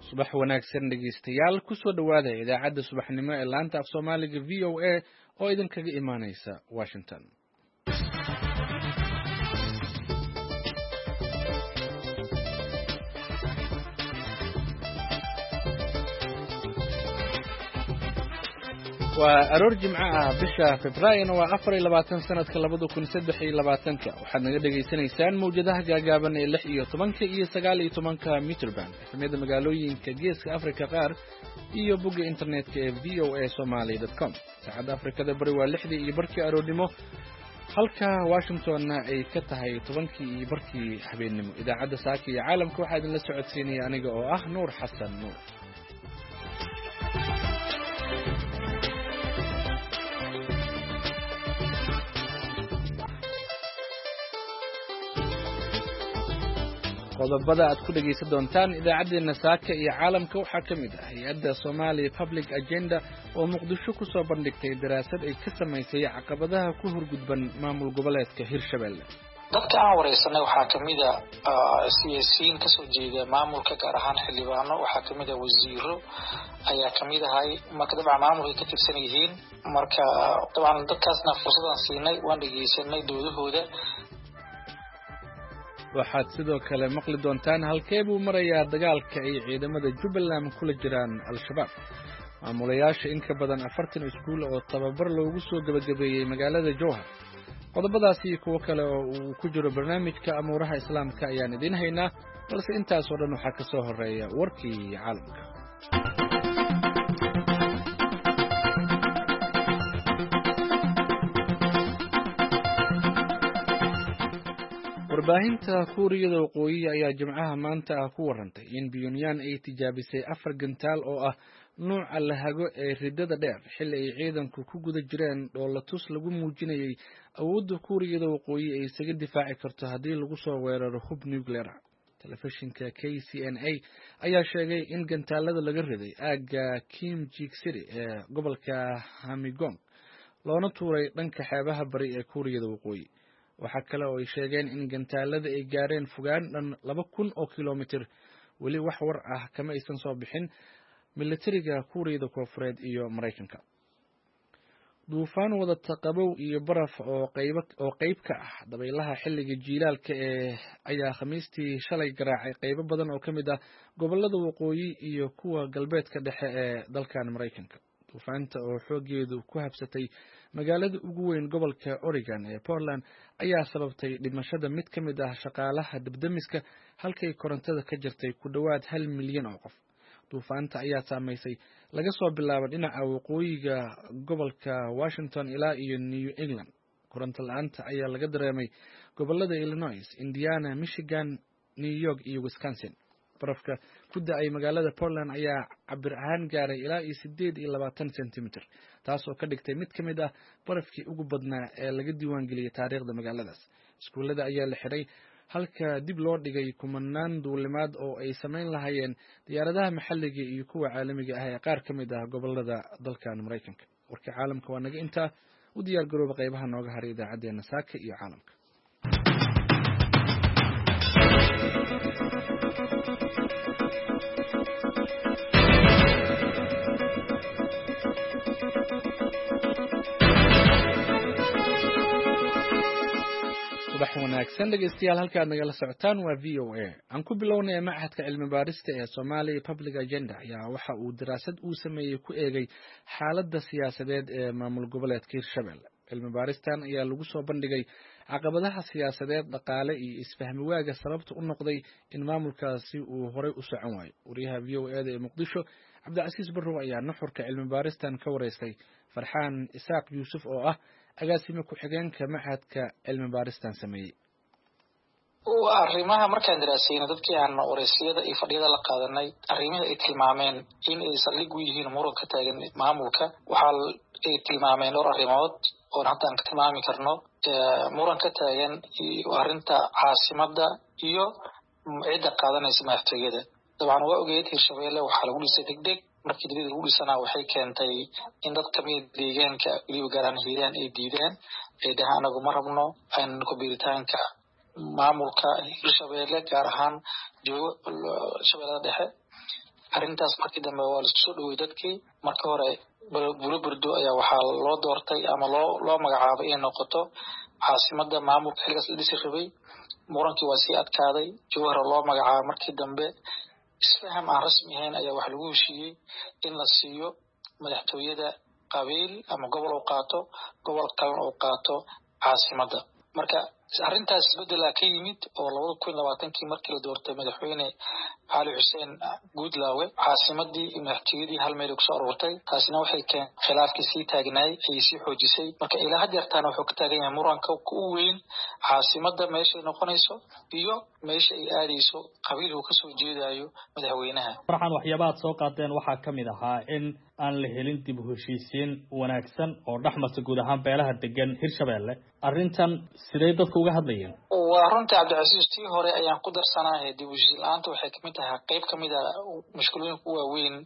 subax wanaagsan dhegeystayaal ku soo dhawaada idaacadda subaxnimo ee laanta af Soomaaliga VOA oo idinkaga imaaneysa Washington. waa aroor jimco ah bisha Febraayo waa 24 sanadka 2023 waxaad naga dhageysanaysaan mowjadaha gaagaaban ee 6 iyo 10 iyo 9 iyo 10 meter band xamida magaalooyinka geeska Afrika qaar iyo bogga internetka ee voasomali.com saacada Afrikada bari waa 6 iyo barkii aroornimo halka Washingtonna ay ka tahay 10 iyo barkii habeenimo idaacadda saaka iyo caalamka waxaa idin la socodsiinaya aniga oo ah Nuur Xasan Nuur. qodobada aad ku dhageysan doontaan idaacadeena saaka iyo caalamka waxaa ka mid ah hay'adda Somali Public Agenda oo Muqdisho ku soo bandhigtay daraasad ay ka samaysay caqabadaha ku horgudban maamul goboleedka Hirshabelle. dadka aan wareysanay waxaa ka mid ah siyaasiyiin ka soo jeeda maamulka gaar ahaan xildhibaano waxaa ka mid ah wasiiro ayaa ka mid ahay marka dabcan maamulka ka tirsan yihiin marka dabcan dadkaasna fursadaan siinay waan dhageysanay doodahooda. waxaad sidoo kale maqli doontaan halkee buu marayaa dagaalka ay ciidamada Jubbaland kula jiraan Al-Shabaab. maamulayaasha in ka badan 40 iskuul oo tababar loogu soo gabagabeeyay magaalada Jowhar. qodobadaasi iyo kuwa kale oo uu ku jiro barnaamijka amuuraha islaamka ayaan idin haynaa balse intaas oo dhan waxaa ka soo horeeya warkii caalamka. warbaahinta Kuuriyada Waqooyi ayaa jimcaha maanta ku warantay in Pyongyang ay tijaabisay 4 gantaal oo ah nooca la hago ee ridada dheer xilli ay ciidanku ku guda jireen dhoolatus lagu muujinayay awoodda Kuuriyada Waqooyi ay isaga difaaci karto haddii lagu soo weeraro hub nuclear. telefishinka KCNA ayaa sheegay in gantaalada laga riday aagga Kimjik City ee gobolka Hamgyong loona tuuray dhanka xeebaha bari ee Kuuriyada Waqooyi. waxaa kale oo ay sheegeen in gantaalada ay gaareen fogaan dhan 2,000 oo kiiloomitir. weli wax war ah kama aysan soo bixin militariga Kuuriyada Koonfureed iyo Mareykanka. duufaan wadata qabow iyo baraf oo qayb ka ah dabaylaha xilliga jiilaalka ayaa Khamiistii shalay garaacay qaybo badan oo kamid ah gobolada waqooyi iyo kuwa galbeedka dhexe ee dalkan Mareykanka. duufaanta oo xoogeedu ku habsatay magaalada ugu weyn gobolka Oregon ee Portland ayaa sababtay dhimashada mid ka mid ah shaqaalaha dabdamiska halkay korontada ka jirtay ku dhawaad 1 milyan oo qof. duufaanta ayaa saameysay laga soo bilaabo dhinaca waqooyiga gobolka Washington ilaa iyo New England. koronto la'aanta ayaa laga dareemay gobolada Illinois, Indiana, Michigan, New York iyo Wisconsin. barafka ku da'ay magaalada Portland ayaa cabir ahaan gaaray ilaa 28 sentimitir taas oo ka dhigtay mid ka mid ah barafkii ugu badnaa ee laga diiwaan geliyay taariikhda magaaladaas. iskuulada ayaa la xiray halka dib loo dhigay kumanaan duulimaad oo ay sameyn lahaayeen diyaaradaha maxalliga iyo kuwa caalamiga ah ee qaar ka mid ah gobolada dalkan Mareykanka. warka caalamka waa naga intaa u diyaar garooba qaybaha nooga haray idaacadeena saaka iyo caalamka. subax wanaagsan dhegeystayaal halkaad nagala socotaan waa VOA. aan ku bilownay Machadka Cilmi Baarista ee Somali Public Agenda ayaa waxa uu daraasad uu sameeyay ku eegay xaaladda siyaasadeed ee maamul goboleedka Hirshabelle. cilmi baaristan ayaa lagu soo bandhigay caqabadaha siyaasadeed, dhaqaale iyo isfahmi waaga sababta u noqday in maamulkaasi uu horay u socon waayo. wariyaha VOA ee Muqdisho Cabdicasiis Barrow ayaa nuxurka cilmi baaristan ka wareystay Farxaan Isaaq Yuusuf oo ah agaasime ku-xigeenka Machadka Cilmi Baaristan sameeyay. arrimaha markaan daraasayna dadkii aan wareysiyada iyo fadhiyada la qaadanay arrimaha ay tilmaameen in ay saldhig u yihiin muran ka taagan maamulka waxaa ay tilmaameen dhowr arrimood oo hadda aan ka tilmaami karno muran ka taagan arrinta caasimadda iyo cidda qaadanaysa madaxtooyada. dabcan waa ogeed Hirshabelle waxaa lagu dhisay degdeg markii degdeg lagu dhisanaa waxay keentay in dad kamid deegaanka weliba gaar ahaan hiiraan ay diideen ay dhahaan anagu ma rabno aan ku biiritaanka maamulka Hirshabelle gaar ahaan joogo shabeellada dhexe arrintaas markii dambe waa la isku soo dhaweeyay dadkii markii hore Buloburdo ayaa waxaa loo doortay ama loo magacaabay inay noqoto caasimadda maamulka xilligaas la dhisi rabay murankii waa sii adkaaday Jowhar loo magacaabay markii dambe isfaham aan rasmi ahayn ayaa wax lagu heshiiyey in la siiyo madaxtooyada qabiil ama gobol oo qaato gobol kale oo qaato caasimadda marka arrintaas bedel ka yimid oo 2020 markii la doortay madaxweyne Ali Xuseen Guudlaawe caasimadii madaxtooyadii hal meel ku soo ururtay taasina waxay keen khilaafkii sii taagnay ay sii xoojisay marka ilaa had yartaan wuxuu ka taagan yahay muranka ugu weyn caasimadda meesha ay noqonayso iyo meesha ay aadayso qabiilku ka soo jeedayo madaxweynaha farxan waxyaabaad soo qaadeen waxaa kamid ahaa in aan la helin dib u heshiisiin wanaagsan oo dhaxmarta guud ahaan beelaha degan Hirshabeelle arrintan sidee dadku uga hadlayeen waa runtii Cabdicasiis tii hore ayaan ku darsanahay dib u heshiisiin la'aanta waxay kamid tahay qayb kamid ah mushkilooyinka waaweyn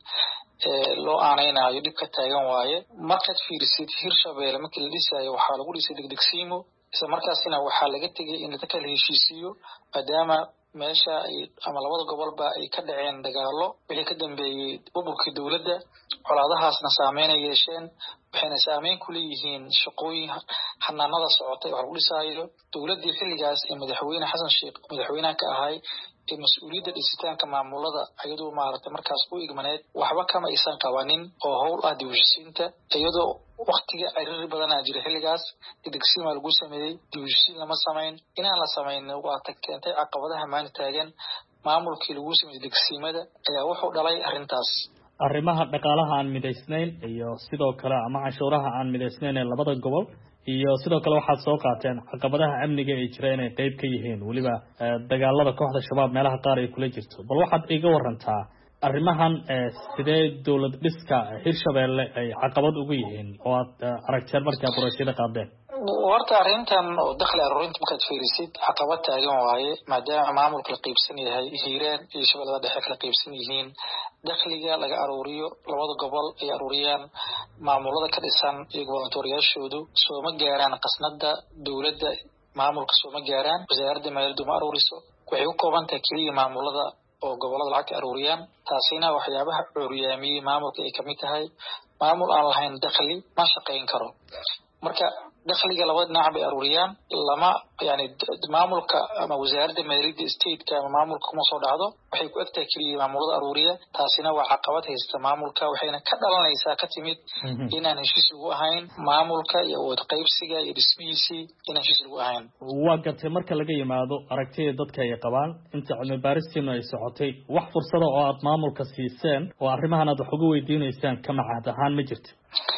loo aanaynayo dhibka taagan waaye markaad fiirisid Hirshabeelle markii la dhisayo waxaa lagu dhisay degdegsiimo isla markaasina waxaa laga tegay in dadka la heshiisiyo maadaama meesha ama labada gobolba ay ka dhaceen dagaalo wixii ka dambeeyay burburkii dawladda colaadahaasna saameyn ay yeesheen waxayna saameyn ku leeyihiin shaqooyin xanaanada socotay wax lagu dhisayo dawladdii xilligaas ee madaxweyne Xasan Sheekh madaxweynaha ka ahay ee mas'uuliyadda dhisitaanka maamulada ayadoo maaragtay markaas u igmaneed waxba kama aysan qabanin oo howl ah dib u heshiisiinta iyadoo waqtiga ciriiri badan jira xilligaas degdegsiima lagu sameeyay dib u heshiisiin lama sameyn inaan la sameyn waa keentay caqabadaha maanta taagan maamulkii lagu sameeyay degdegsiimada ayaa wuxuu dhalay arrintaas arrimaha dhaqaalaha aan midaysnayn iyo sidoo kale ama canshuuraha aan midaysnayn ee labada gobol iyo sidoo kale waxaad soo qaateen caqabadaha amniga ay jireen ay qayb ka yihiin waliba dagaalada kooxda shabaab meelaha qaar ay kula jirto bal waxaad iga warantaa arrimahan sidee dawlad dhiska Hirshabeelle ay caqabad ugu yihiin oo aad aragteen markaa doorashada qaadeen horta arrintan oo dakhli aruurinta markaad fiirisid caqabad taagan waaye maadaama maamulka la qaybsan yahay Hiiraan iyo Shabeellada Dhexe kala qaybsan yihiin dakhliga laga aruuriyo labada gobol ay aruuriyaan maamulada ka dhisan iyo gobolnatooriyaashoodu soo ma gaaraan qasnada dawladda maamulka soo ma gaaraan wasaaradda maaliyadda ma aruuriso waxay u kooban tahay kaliya maamulada oo gobolada lacag aruuriyaan taasina waxyaabaha cuuriyaamiyay maamulka ay kamid tahay maamul aan lahayn dakhli ma shaqeyn karo marka dakhliga labada dhinac bay aruuriyaan lama yani maamulka ama wasaaradda maaliyadda state-ka ama maamulka kuma soo dhacdo waxay ku egtahay kaliya maamulada aruuriya taasina waa caqabad haysta maamulka waxayna ka dhalanaysaa ka timid inaan heshiis lagu ahayn maamulka iyo awood qaybsiga iyo dhismihiisii inaan heshiis lagu ahayn waa gartay marka laga yimaado aragtida dadka ay qabaan inta cilmi baaristiinu ay socotay wax fursada oo aad maamulka siiseen oo arrimahan aad wax uga weydiinaysaan ka macad ahaan ma jirto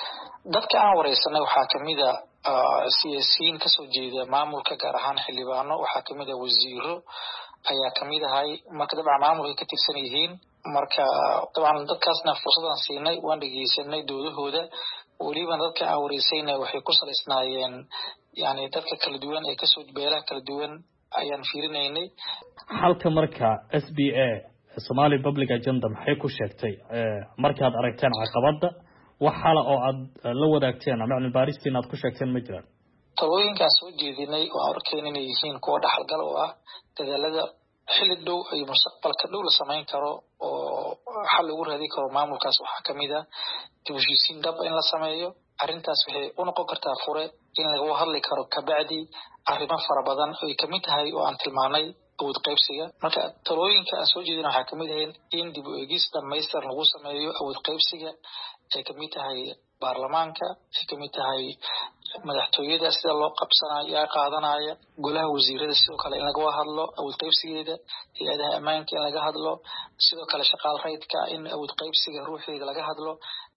dadka aan wareysanay waxaa kamid ah siyaasiyiin ka soo jeeda maamulka gaar ahaan xildhibaano waxaa kamid ah wasiiro ayaa kamid ahay marka dabcan maamulka ka tirsan yihiin marka dabcan dadkaasna fursadan siinay waan dhageysanay doodahooda waliba dadka aan wareysayna waxay ku salaysnaayeen yani dadka kala duwan ee kasoo beelaha kala duwan ayaan fiirinaynay halka marka SBA Somali Public Agenda maxay ku sheegtay markaad aragteen caqabada wax xala oo aad la wadaagteen ama cilmi baaristiin aad ku sheegteen ma jiraan talooyinkaas soo jeedinay oo arkeen inay yihiin kuwa dhaxalgal oo ah dadaalada xilli dhow iyo mustaqbalka dhow la samayn karo oo xal lagu raadi karo maamulkaas waxaa kamid ah dib u heshiisiin dhab in la sameeyo arrintaas waxay u noqon kartaa fure in laga hadli karo kabacdi arrimo fara badan oo ay kamid tahay oo aan tilmaanay awood qaybsiga marka talooyinka aan soo jeedin waxaa kamid ah in dib u eegis dhamaystiran lagu sameeyo awood qaybsiga ay kamid tahay baarlamaanka ay kamid tahay madaxtooyada sida loo qabsanayo qaadanaya golaha wasiirada sidoo kale in laga hadlo awood qaybsigeeda hay'adaha ammaanka in laga hadlo sidoo kale shaqaal raydka in awood qaybsiga ruuxiga laga hadlo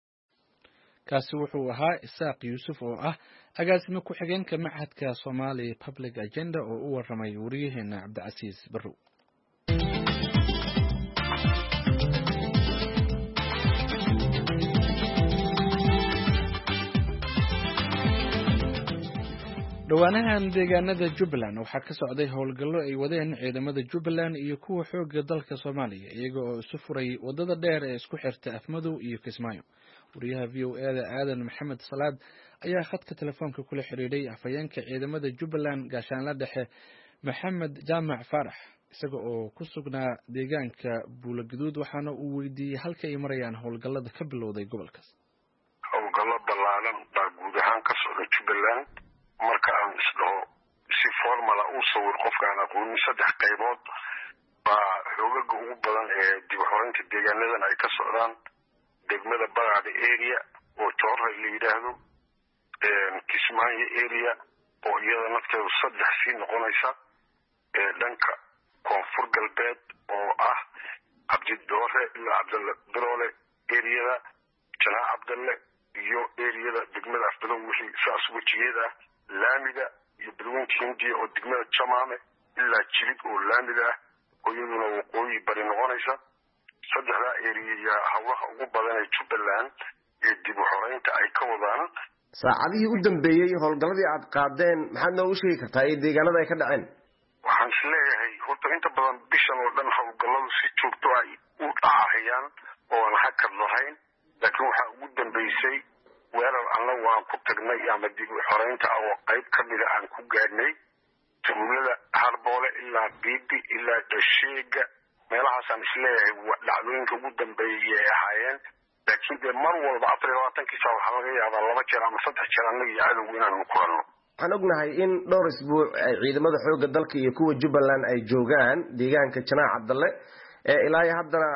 kaasi wuxuu ahaa Isaaq Yuusuf oo ah agaasime ku xigeenka Machadka Somali Public Agenda oo u waramay wariyaheena Cabdicasiis Barrow dhawaanahan deegaanada Jubbaland waxaa ka socday howlgallo ay wadeen ciidamada Jubbaland iyo kuwa xoogga dalka Soomaaliya iyaga oo isu furay wadada dheer ee isku xirta Afmadow iyo Kismaayo wariyaha VOA Aadan Maxamed Salaad ayaa khadka telefoonka kula xiriiray afhayeenka ciidamada Jubbaland gaashaanla dhexe Maxamed Jaamac Farax isaga oo ku sugnaa deegaanka Buulaguduud waxaana uu weydiiyey halka ay marayaan howlgallada ka bilowday gobolkaas. howlgallo ballaaran baa guud ahaan ka socda Jubbaland marka aan isdhaho si formal u sawir qofkaan aqoonin 3 qaybood baa xoogaga ugu badan ee dib u xoreynta deegaanadan ay ka socdaan degmada Baraade area oo Joorra la yiraahdo Kismaayo area oo iyada nafteedu 3 sii noqonaysa dhanka koonfur galbeed oo ah Cabdi Doore ilaa Cabdalla Biroole area Janaa Cabdalle iyo area degmada Afdalo wixii saas wajigeeda laamida iyo Bulweyntii oo degmada Jamaame ilaa Jilid oo laamida oo iyaduna waqooyi bari noqonaysa 3 area hawlaha ugu badan ee Jubbaland ee dib u xoreynta ay ka wadaan saacadihii u dambeeyay howlgalladii aad qaadeen maxaad noo sheegi kartaa ee deegaanada ay ka dhaceen waxaan isleeyahay horta inta badan bishan oo dhan howlgalladu si joogto ah u dhacayaan oo aan hakad lahayn laakiin waxaa ugu dambeysay weerar annagu aan ku tagnay ama dib u xoreynta oo qayb ka mid aan ku gaadhnay tuulada Harboole ilaa Biidi ilaa Dhasheega meelahaasaan isleeyahay dhacdooyinka ugu dambeeyay ay ahaayeen laakiin dee mar walba 24 saac waxaa laga yaabaa 2 jeer ama 3 jeer annaga iyo cadowga inaan ku kulano waxaan ognahay in dhowr isbuuc ay ciidamada xoogga dalka iyo kuwa Jubbaland ay joogaan deegaanka Janaa Cabdalle ilaa haddana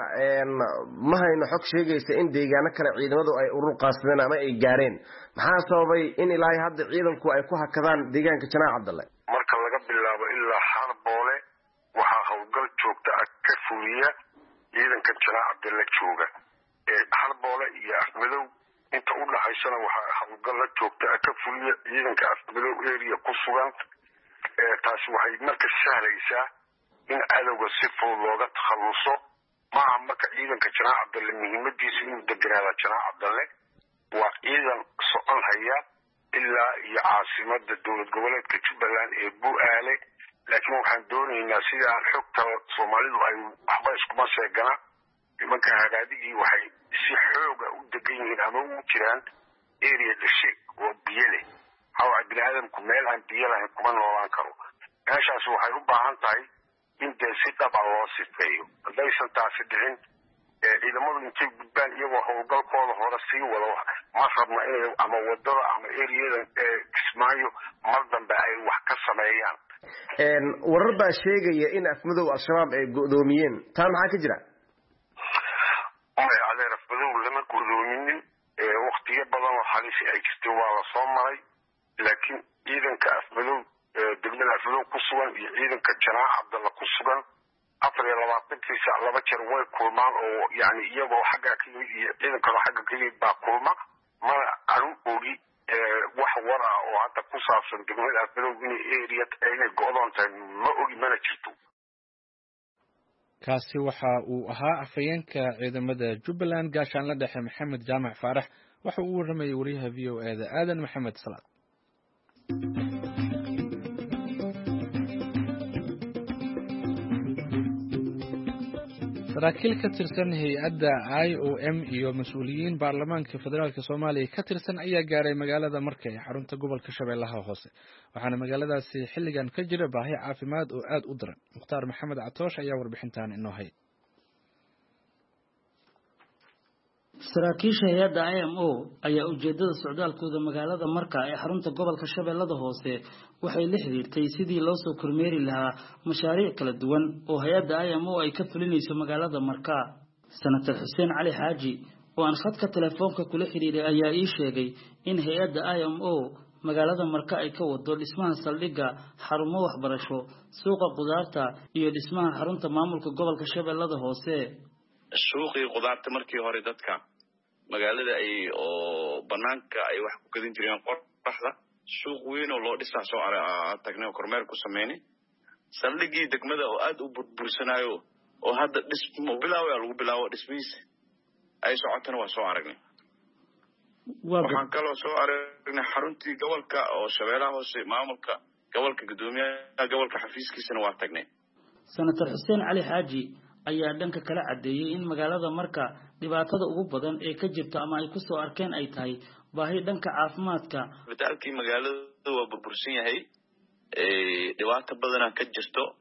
ma hayno xog sheegaysa in deegaano kale ciidamadu ay urur qaasadeen ama ay gaareen maxaa sababay in ilaa hadda ciidanku ay ku hakadaan deegaanka Janaa Cabdalle marka laga bilaabo ilaa Harboole waxaa howlgal joogto ah ka fuliya ciidanka Janaa Cabdalle jooga Harboole iyo Afmadow inta u dhaxaysana waxaa howlgal joogto ah ka fuliya ciidanka Afmadow area ku sugan taasi waxay marka sahlaysaa in cadowga si fudud looga takhaluso maaha marka ciidanka Janaa Cabdalle muhiimadiisu inuu deganaado Janaa Cabdalle waa ciidan socon haya ilaa iyo caasimada dowlad goboleedka Jubbaland ee Bu'aale laakiin waxaan doonaynaa sida aan xogta Soomaalidu ay waxba iskuma sheegana nimanka hagaadigii waxay si xoog ah u degan yihiin ama u jiraan area Dhasheeg oo biyo leh hawa bini'aadamku meel aan biyo lahayn kuma noolaan karo meeshaas waxay u baahan tahay in si dhab ah loo sifeeyo haddaysan taasi dhicin ciidamadu intay gudbaan iyagoo howlgalkooda hore sii wado ma rabna inay ama wadada ama areadan Kismaayo mar dambe ay wax ka sameeyaan warar baa sheegaya in Afmadow al-shabaab ay go'doomiyeen taa maxaa ka jira Afmadow lama go'doominin waqtiyo badan oo halis ay jirtay waa la soo maray laakiin ciidanka Afmadow degmada Afmadow ku sugan iyo ciidanka Janaa Cabdalle ku sugan 24 saac 2 jeer way kulmaan oo yani iyagoo xagga ka yimid iyo ciidankana xagga ka yimid baa kulma mana aanu ogi wax war ah oo hadda ku saabsan degmada Afmadow inay area ay go'doon tahay ma ogi mana jirto kaasi waxa uu ahaa afayeenka ciidamada Jubbaland gaashaanle dhexe Maxamed Jaamac Faarax waxa uu waramayay wariyaha VOA-da Aadan Maxamed Salaad saraakiil ka tirsan hay'adda IOM iyo mas'uuliyiin baarlamaanka federaalka Soomaaliya ka tirsan ayaa gaaray magaalada Markay ee xarunta gobolka Shabeellaha Hoose waxaana magaaladaasi xilligan ka jira baahi caafimaad oo aad u daran Mukhtaar Maxamed Catoosh ayaa warbixintan inoo hay saraakiisha hay'adda IMO ayaa ujeedada socdaalkooda magaalada Marka ee xarunta gobolka Shabeellaha Hoose waxay la xiriirtay sidii loo soo kormeeri lahaa mashaariic kala duwan oo hay'adda IMO ay ka fulinayso magaalada Marka Senator Xuseen Cali Xaaji oo aan khadka telefoonka kula xiriiray ayaa ii sheegay in hay'adda IMO magaalada Marka ay ka wado dhismaha saldhigga xarumo waxbarasho suuqa qudaarta iyo dhismaha xarunta maamulka gobolka Shabeellaha Hoose suuqii qudaarta markii hore dadka magaalada ay oo banaanka ay wax ku gadin jireen qorraxda suuq weyn oo loo dhisaa soo tagnay kormeer ku sameeyay saldhigii degmada oo aad u burbursanayo oo hadda dhismo bilaaw lagu bilaawo dhismihiisa ay socotana waa soo aragnay waxaan kaloo soo aragnay xaruntii gobolka oo Shabeellaha Hoose maamulka gobolka gudoomiyaha gobolka xafiiskiisana waa tagnay Senator Xuseen Cali Xaaji ayaa dhanka kala cadeeyay in magaalada Marka dhibaatada ugu badan ee ka jirta ama ay ku soo arkeen ay tahay baahi dhanka caafimaadka isbitaalkii magaalada waa burbursan yahay dhibaato badan ka jirto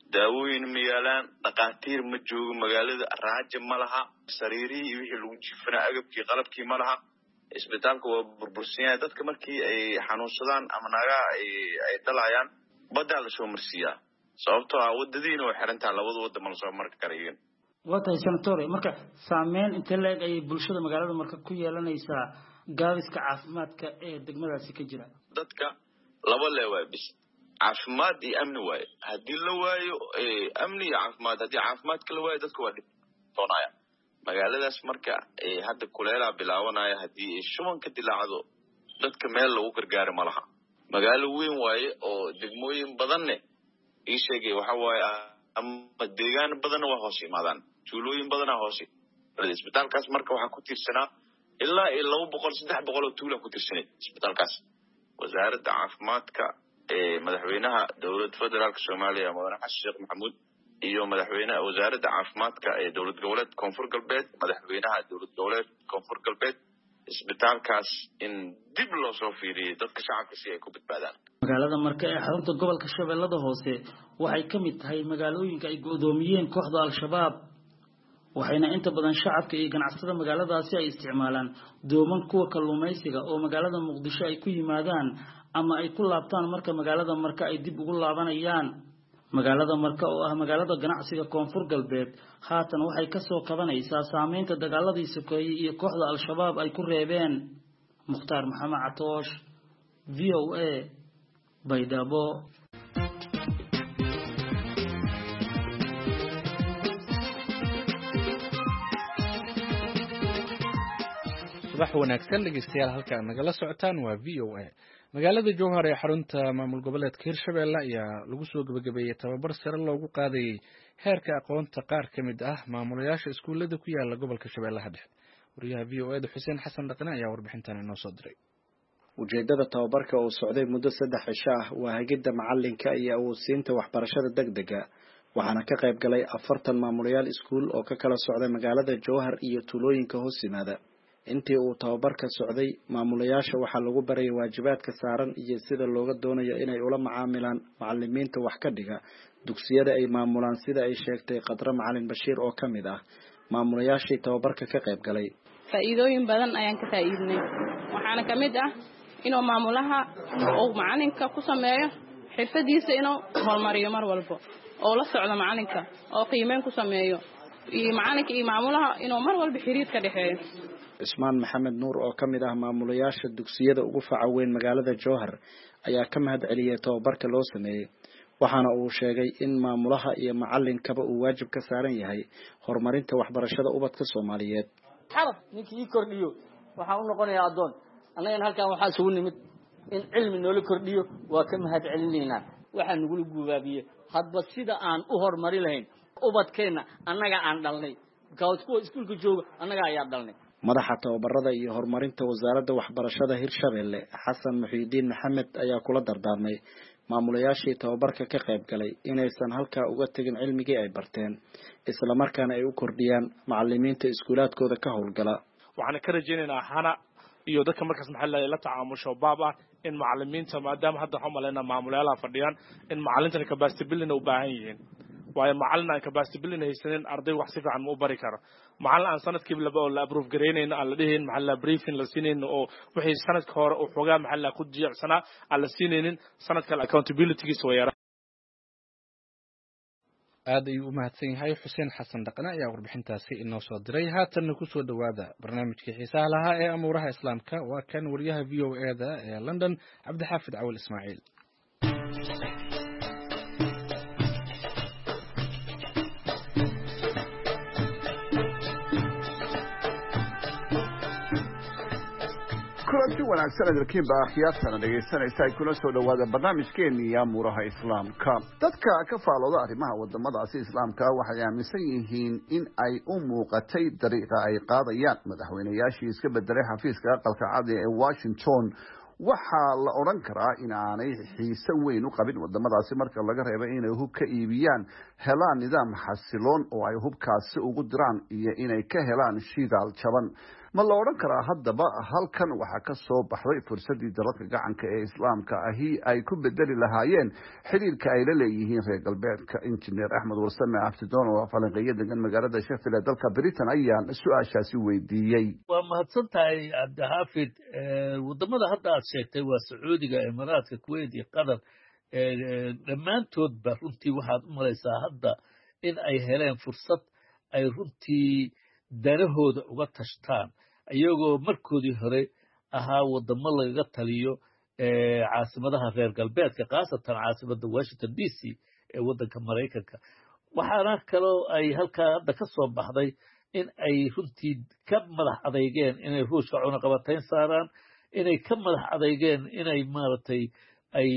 daawooyin ma yaalaan dhaqaatiir ma joogo magaalada raajo ma laha sariirihii iyo wixii lagu jiifanaa agabkii qalabkii ma laha isbitaalka waa burbursan yahay dadka markii ay xanuunsadaan ama naagaha ay dhalayaan baddaa lasoo marsiiyaa sababtoo ah wadadiina way xiran tahay labada wadda ma lasoo marka karayin waa tahay senatore marka saameyn intee la-eg ayay bulshada magaalada marka ku yeelanaysaa gaabiska caafimaadka ee degmadaasi ka jira dadka laba le waay bis caafimaad iyo amni waaye haddii la waayo amni iyo caafimaad haddii caafimaadka la waayo dadka waa dhibtoonaya magaaladaas marka hadda kuleelaa bilaabanaya haddii shuban ka dilaacdo dadka meel lagu gargaari ma laha magaalo weyn waaye oo degmooyin badanne ii sheegay waxa waaye ama deegaan badanna waa hoos imaadaan tuulooyin badanaa hoos isbitaalkaas marka waxaa ku tiirsanaa ilaa iyo 200-300 oo tuula ku tiirsaneed isbitaalkaas wasaaradda caafimaadka madaxweynaha dowladda federaalka Soomaaliya madaxweyne xasan sheekh maxamuud iyo madaxweynaha wasaaradda caafimaadka ee dowlad goboleed koonfur galbeed madaxweynaha dowlad goboleed koonfur galbeed isbitaalkaas in dib loo soo fiiriyay dadka shacabka si ay ku badbaadaan magaalada marka ee xarunta gobolka Shabeellada Hoose waxay ka mid tahay magaalooyinka ay go'doomiyeen kooxda al-shabaab waxayna inta badan shacabka iyo ganacsatada magaaladaasi ay isticmaalaan dooman kuwa kalluumaysiga oo magaalada Muqdisho ay ku yimaadaan ama ay ku laabtaan marka magaalada marka ay dib ugu laabanayaan magaalada marka oo ah magaalada ganacsiga koonfur galbeed haatan waxay ka soo kabanaysaa saameynta dagaaladii sokeeyay iyo kooxda al-shabaab ay ku reebeen Mukhtaar Maxamed Catoosh VOA Baydhabo subax wanaagsan dhegeystayaal halka nagala socotaan waa VOA magaalada Jowhar ee xarunta maamul goboleedka Hirshabeelle ayaa lagu soo gabagabeeyay tababar sare loogu qaadayay heerka aqoonta qaar ka mid ah maamulayaasha iskuulada ku yaala gobolka Shabeellaha Dhexe wariyaha VOA Xuseen Xasan Dhaqane ayaa warbixintan inoo soo diray ujeedada tababarka oo socday muddo 3 cisho ah waa hagida macalinka iyo awoodsiinta waxbarashada degdega waxaana ka qayb galay 40 maamulayaal iskuul oo ka kala socday magaalada Jowhar iyo tuulooyinka hoos yimaada intii uu tababarka socday maamulayaasha waxa lagu baray waajibaadka saaran iyo sida looga doonayo inay ula macaamilaan macallimiinta wax ka dhiga dugsiyada ay maamulaan sida ay sheegtay Qadra Macalin Bashiir oo kamid ah maamulayaashii tababarka ka qayb galay faa'iidooyin badan ayaan ka faa'iidnay waxaana kamid ah inuu maamulaha oo macalinka ku sameeyo xirfadiisa inuu hormariyo mar walba oo la socdo macalinka oo qiimeyn ku sameeyo iyo macalinka iyo maamulaha inuu mar walba xiriir ka dhaxeeyo Ismaan Maxamed Nuur oo kamid ah maamulayaasha dugsiyada ugu facaweyn magaalada Jowhar ayaa ka mahad celiyay tababarka loo sameeyay waxaana uu sheegay in maamulaha iyo macalinkaba uu waajib ka saaran yahay horumarinta waxbarashada ubadka Soomaaliyeed xaraf ninkii kordhiyo waxa uu noqonayaa adoon anaga halkan waxa isugu nimid in cilmi noola kordhiyo waa ka mahad celinaynaa waxa nagu gubaabiye hadba sida aan u horumari lahayn ubadkeena anaga aan dhalnay kuwa iskuulka jooga anaga ayaa dhalnay madaxa tababarada iyo horumarinta wasaaradda waxbarashada Hirshabeelle Xasan Muxiidiin Maxamed ayaa kula dardaarmay maamulayaashii tababarka ka qayb galay inaysan halka uga tagin cilmigii ay barteen isla markaana ay u kordhiyaan macallimiinta iskuulaadkooda ka howlgala waxaan ka rajaynaynaa hana iyo dadka markaas maxaa la tacaamusho baaba in macallimiinta maadaama hadda waxaan maleynaa maamulayaal fadhiyaan in macallinta capacity building u baahan yihiin waayo macallin aan capacity building haysanin arday wax si fiican u bari karo macallin aan sanadkii laba oo la approve gareynayna aan la dhihin maxaa la briefing la siinayna oo wixii sanadka hore uu xogaa maxaa la ku jiicsanaa aan la siinaynin sanadka accountability-giisa way yara aad ayuu u mahadsan yahay Xuseen Xasan Dhaqane ayaa warbixintaasi inoo soo diray haatanna ku soo dhawaada barnaamijkii xiisaha lahaa ee amuuraha islaamka waa kan wariyaha VOA-da ee London Cabdixaafid Cawil Ismaaciil kulanti wanaagsan adarkiinba akhyaartana dhegaysanaysa ay kula soo dhawaada barnaamijkeennii amuuraha islaamka dadka ka faalooda arrimaha wadamadaasi islaamka waxay aaminsan yihiin in ay u muuqatay dariiqa ay qaadayaan madaxweynayaashii iska bedelay xafiiska aqalka cad ee Washington waxaa la odhan karaa in aanay xiise weyn u qabin wadamadaasi marka laga reebo inay hub ka iibiyaan helaan nidaam xasiloon oo ay hubkaasi ugu diraan iyo inay ka helaan shidaal jaban. ma la odhan karaa haddaba halkan waxaa ka soo baxday fursaddii dalalka gacanka ee islaamka ahi ay ku bedeli lahaayeen xiriirka ay la leeyihiin reer galbeedka? injineer axmed warsame abtidoon oo falanqeeyo degan magaalada sheffield ee dalka britain ayaan su-aashaasi weydiiyey. waa mahadsan tahay cabdixaafid. wadamada hadda aad sheegtay waa sacuudiga, imaaraadka, kuwait iyo qatar. dhammaantoodba runtii waxaad u malaysaa hadda in ay heleen fursad ay runtii danahooda uga tashtaan, iyagoo markoodii hore ahaa wadamo lagaga taliyo caasimadaha reer galbeedka, khaasatan caasimada Washington DC ee waddanka Maraykanka. waxaana kaloo ay halkaa hadda ka soo baxday in ay runtii ka madax adeygeen inay ruushka cunaqabatayn saaraan, inay ka madax adeygeen inay maaragtay ay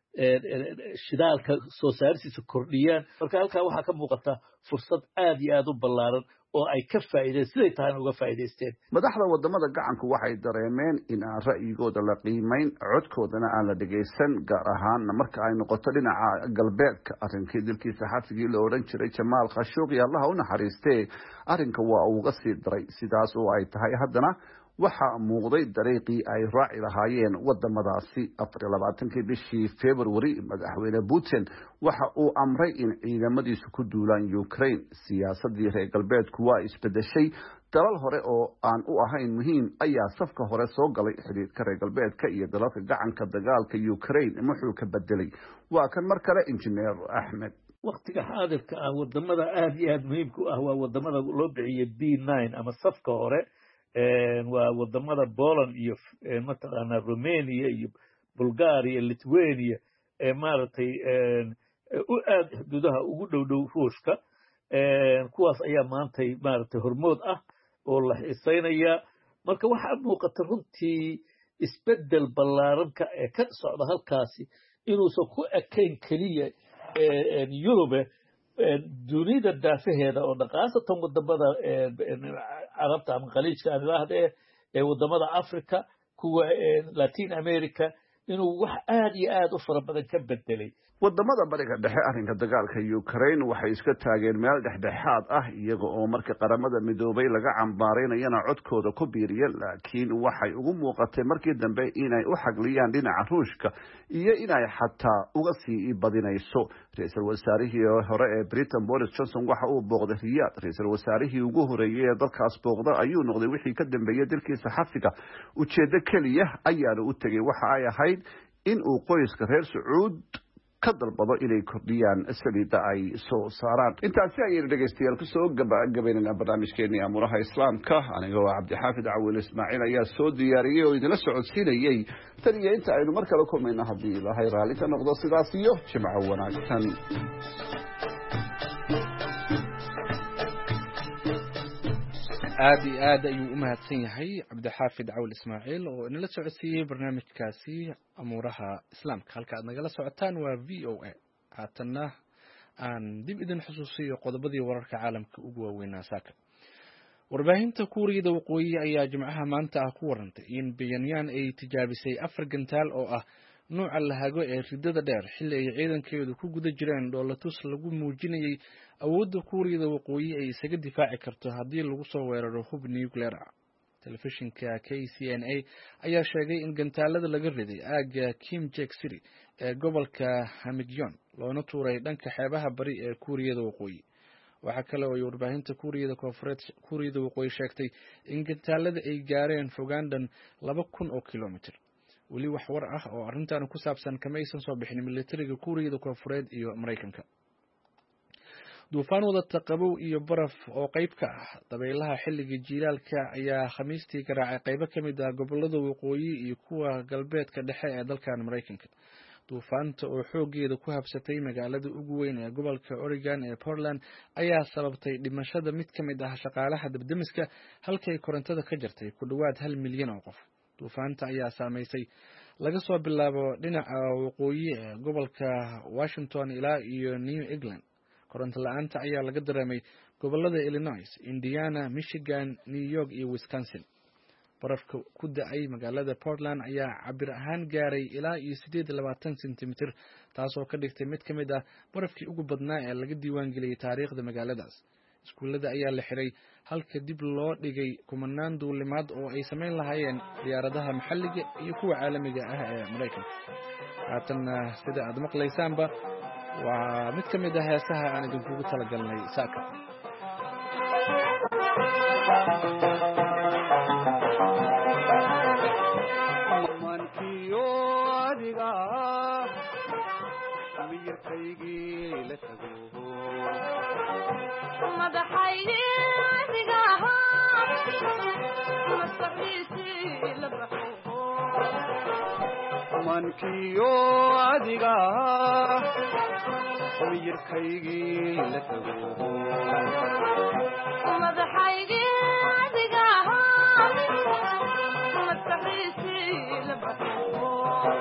shidaalka soo saartiisa kordhiyaan. marka halkaa waxaa ka muuqata fursad aad iyo aad u ballaaran oo ay ka faa'iideen siday tahayna uga faa'iidaysteen. madaxda wadamada gacanku waxay dareemeen in aan ra'yigooda la qiimayn, codkoodana aan la dhegaysan, gaar ahaan marka ay noqoto dhinaca galbeedka. arrinkii dilkii saxaafigii la odhan jiray jamaal khashoggi, allaha u naxariistee, arrinka waa uga sii daray. sidaas oo ay tahay haddana waxaa muuqday dariiqii ay raaci lahaayeen wadamadaasi. 24 bishii February madaxweyne Putin waxa uu amray in ciidamadiisu ku duulaan Ukraine. siyaasadii reer galbeedku waa isbedeshay. dalal hore oo aan u ahayn muhiim ayaa safka hore soo galay. xiriirka reer galbeedka iyo dalalka gacanka dagaalka Ukraine muxuu ka bedelay? waa kan mar kale injineer Axmed. waqtiga xaadirka ah wadamada aad iyo aad muhiimka u ah waa wadamada loo bixiyay B9 ama safka hore. waa wadamada Poland iyo mataqaanaa Romania iyo Bulgaria, Lithuania maaragtay u aad xuduudaha ugu dhow ruushka. kuwaas ayaa maantay maaragtay hormood ah oo la xiisaynaya. marka waxaa muuqata runtii isbedel ballaaranka ee ka socda halkaasi inuusan ku ekayn keliya Yurube, dunida daafaheeda oo dhaqaasatan wadamada carabta ama khaliijka aan idhaahdee ee wadamada Africa, kuwa Latin America, inuu wax aad iyo aad u fara badan ka bedelay. wadamada bariga dhexe arrinka dagaalka Ukraine waxay iska taageen meel dhexdhexaad ah, iyaga oo markii qaramada midoobay laga cambaaraynayana codkooda ku biiriyay. laakiin waxay ugu muuqatay markii dambe inay u xagliyaan dhinaca ruushka iyo inay xataa uga sii badinayso. ra'iisul wasaarihii hore ee Britain Boris Johnson waxa uu booqday Riyadh. ra'iisul wasaarihii ugu horeeyay ee dalkaas booqda ayuu noqday wixii ka dambeeyay dilkii saxafiga. ujeeddo keliya ayaana u tegay, waxa ay ahayd in uu qoyska reer Sacuud ka dalbado inay kordhiyaan saliidda ay soo saaraan. intaasi ayaynu dhegaystayaal kusoo gabagabaynayna barnaamijkeennii amuuraha islaamka. anigoo cabdixaafid cawil ismaaciil ayaa soo diyaariyey oo idinla socodsiinayey. tan iyo inta aynu mar kale kulmayno haddii ilaahay raalli ka noqdo, sidaas iyo jimco wanaagsan. aad iyo aad ayuu u mahadsan yahay cabdixaafid cawl ismaaciil oo inala socodsiiyey barnaamijkaasi amuuraha islaamka. halka aad nagala socotaan waa VOA. haatanna aan dib idin xusuusiyo qodobadii wararka caalamka ugu waaweynaa saaka. warbaahinta kuuriyada waqooyi ayaa jimcaha maanta ah ku warantay in Pyongyang ay tijaabisay 4 gantaal oo ah nuuca lahago ee ridada dheer xilli ay ciidankeedu ku guda jireen dhoolatus lagu muujinayay awoodda kuuriyada waqooyi ay isaga difaaci karto haddii lagu soo weeraro hub nuclear ah. telefishinka KCNA ayaa sheegay in gantaalada laga riday aagga Kimjek City ee gobolka Hamgyong loona tuuray dhanka xeebaha bari ee kuuriyada waqooyi. waxaa kale oo ay warbaahinta kuuriyada waqooyi sheegtay in gantaalada ay gaareen fogaandan 2,000 oo kilomitir. weli wax war ah oo arrintan ku saabsan kama aysan soo bixin militariga kuuriyada koonfureed iyo Mareykanka. duufaan wadata qabow iyo baraf oo qayb ka ah dabaylaha xilliga jiilaalka ayaa khamiistii garaacay qaybo ka mid ah gobolada waqooyi iyo kuwa galbeedka dhexe ee dalkan Mareykanka. duufaanta oo xoogeeda ku habsatay magaalada ugu weyn ee gobolka Oregon ee Portland ayaa sababtay dhimashada mid ka mid ah shaqaalaha dabdamiska, halkay korontada ka jartay ku dhawaad 1 milyan oo qof. duufaanta ayaa saameysay laga soo bilaabo dhinaca waqooyi ee gobolka Washington ilaa iyo New England. koronto la'aanta ayaa laga dareemay gobolada Illinois, Indiana, Michigan, New York iyo Wisconsin. barafka ku da-ay magaalada Portland ayaa cabir ahaan gaaray ilaa iyo 28 sentimitir, taasoo ka dhigtay mid ka mid ah barafkii ugu badnaa ee laga diiwaangeliyey taariikhda magaaladaas. iskuullada ayaa la xiray halka dib loo dhigay kumanaan duulimaad oo ay samayn lahaayeen diyaaradaha maxalliga iyo kuwa caalamiga ah ee Mareykanka. haatanna sida aad maqlaysaanba waa mid ka mid ah heesaha aan idinkugu talagalnay saaka. mankiyo adiga miyirkaygii la tago madaxaygii adiga maskaxiisii la baxo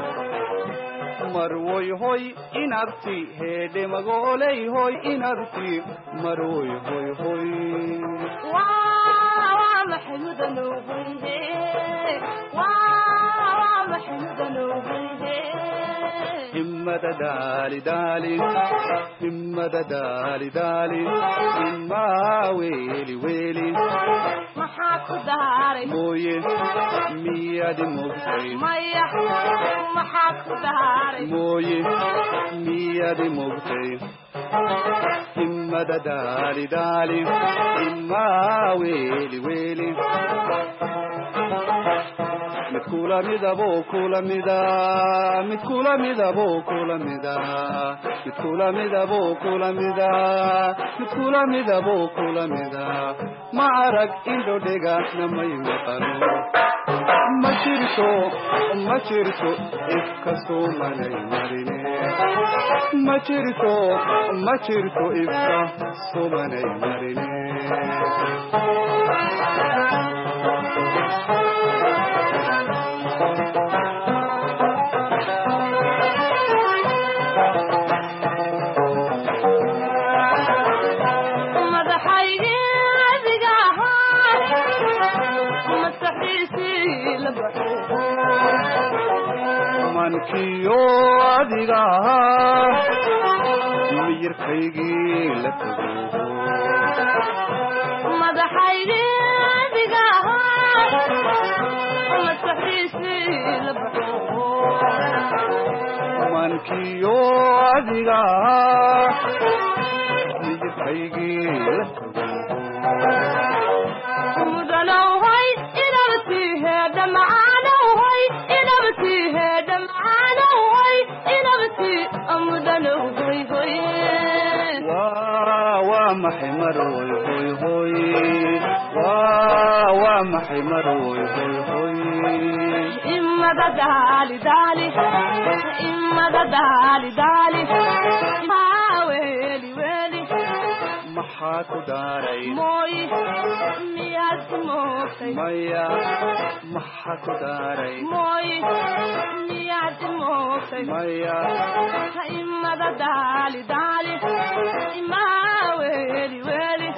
marwoy hoy inabti heedhe magooley hoy inabti marwoy hoy hoy waa maxamudanuuhuyhe himmada daali daali himmada daali daali himmaa weeli weeli maxaa ku daaray mooye miyadi mogtay maya maxaa ku daaray mooye miyadi mogtay himmada daali daali himmaa weeli weeli mid kula midabo kula mida mid kula midabo kula mida mid kula midabo kula mida mid kula midabo kula mida ma arag indho dhega namay maqano ma jirto ifkastoo manay marine ma jirto ifkastoo manay marine mankiyo adiga miyirkaygii la tago madaxaygii adiga maskaxiisii la baxo mankiyo adiga miyirkaygii la tago mudanow hoy inabtihe dhamcaanow hoy inabtihe dhamcaanow hoy inabti mudanow hoy hoy waa maxay marwoy hoy hoy waa maxay marwoy hoy hoy imada daali daali imada daali daali weeli weeli maxaa ku daaray mooy miyaad moogtay maya maxaa ku daaray mooy miyaad moogtay maya imada daali daali imaa weeli weeli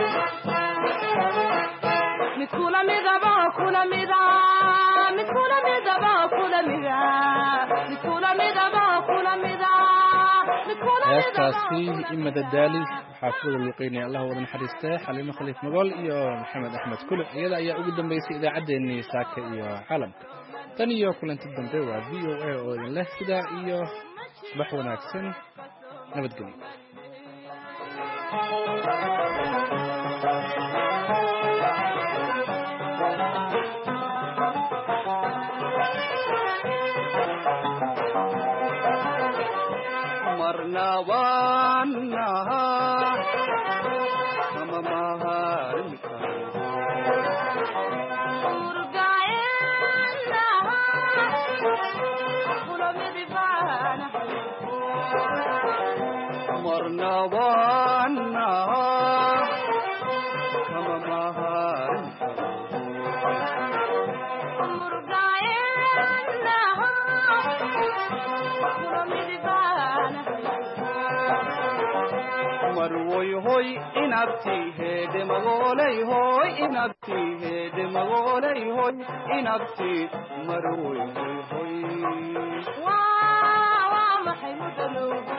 mid kula midabo kula mida mid kula midabo kula mida mid kula midabo kula mida heestaasi imada daali waxaa ku wada luuqeynaya allah wada naxariistay xaliimo khaliif magool iyo maxamed axmed kule. iyada ayaa ugu dambeysay idaacaddeenii saaka iyo caalamka. tan iyo kulanti dambe waa VOA oo idin leh sidaa iyo subax wanaagsan, nabadgelyo. marnawannaha kama maharmika urgayennaha kulomidibana marnawannaha kama maharmika urgayennaha kulomidibana marwoy hoy inabti heede magoolay hoy inabti heede magoolay hoy inabti marwoy hoy hoy waa maxay mudanu